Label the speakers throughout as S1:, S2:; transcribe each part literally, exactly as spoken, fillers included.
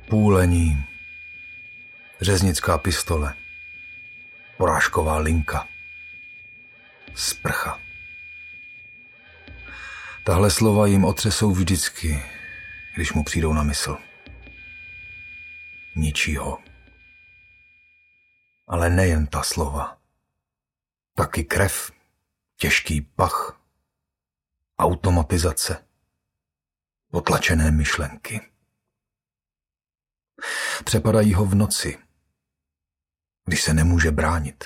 S1: Půlení, řeznická pistole, porážková linka, sprcha. Tahle slova jim otřesou vždycky, když mu přijdou na mysl. Ničího. Ale nejen ta slova. Taky krev, těžký pach, automatizace, potlačené myšlenky. Přepadají ho v noci, když se nemůže bránit.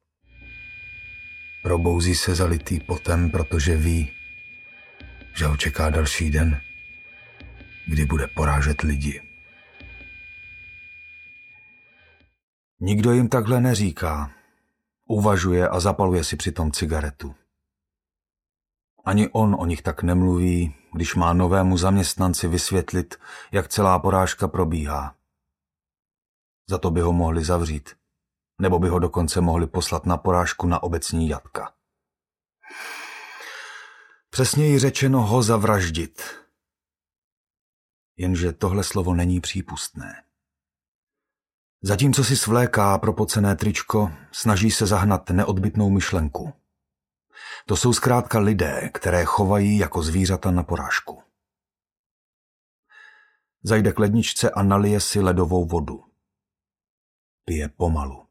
S1: Probouzí se zalitý potem, protože ví, že ho čeká další den, kdy bude porážet lidi. Nikdo jim takhle neříká. Uvažuje a zapaluje si přitom cigaretu. Ani on o nich tak nemluví, když má novému zaměstnanci vysvětlit, jak celá porážka probíhá. Za to by ho mohli zavřít, nebo by ho dokonce mohli poslat na porážku na obecní jatka. Přesněji řečeno ho zavraždit. Jenže tohle slovo není přípustné. Zatímco si svléká propocené tričko, snaží se zahnat neodbytnou myšlenku. To jsou zkrátka lidé, které chovají jako zvířata na porážku. Zajde k ledničce a nalije si ledovou vodu. Pije pomalu.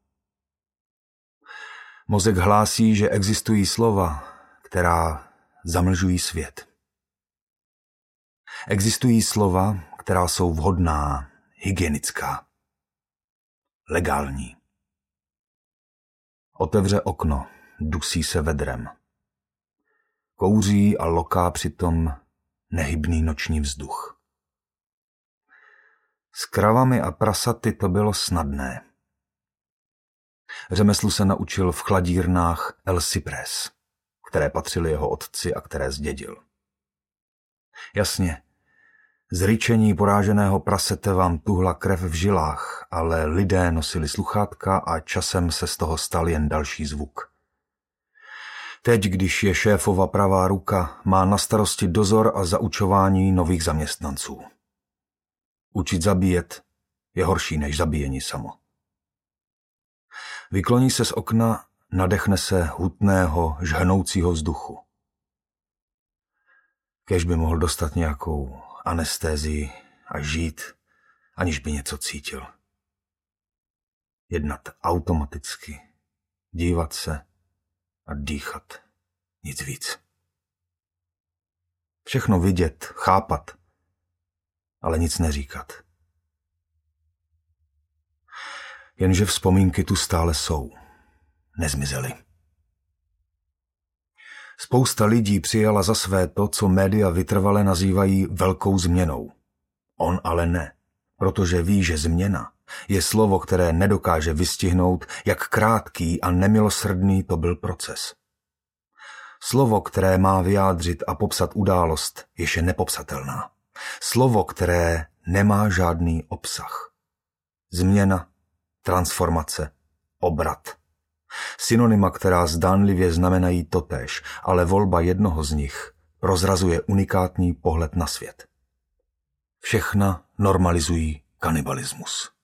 S1: Mozek hlásí, že existují slova, která zamlžují svět. Existují slova, která jsou vhodná, hygienická, legální. Otevře okno, dusí se vedrem. Kouří a loká přitom nehybný noční vzduch. S kravami a prasaty to bylo snadné. Řemeslu se naučil v chladírnách El Cypress, které patřily jeho otci a které zdědil. Jasně, z ryčení poráženého prasete vám tuhla krev v žilách, ale lidé nosili sluchátka a časem se z toho stal jen další zvuk. Teď, když je šéfova pravá ruka, má na starosti dozor a zaučování nových zaměstnanců. Učit zabíjet je horší než zabíjení samo. Vykloní se z okna, nadechne se hutného, žhnoucího vzduchu. Kéž by mohl dostat nějakou anestézii a žít, aniž by něco cítil. Jednat automaticky, dívat se a dýchat. Nic víc. Všechno vidět, chápat, ale nic neříkat. Jenže vzpomínky tu stále jsou. Nezmizely. Spousta lidí přijala za své to, co média vytrvale nazývají velkou změnou. On ale ne, protože ví, že změna je slovo, které nedokáže vystihnout, jak krátký a nemilosrdný to byl proces. Slovo, které má vyjádřit a popsat událost, jež je nepopsatelná. Slovo, které nemá žádný obsah. Změna, transformace, obrat. Synonyma, která zdánlivě znamenají totéž, ale volba jednoho z nich prozrazuje unikátní pohled na svět. Všechna normalizují kanibalismus.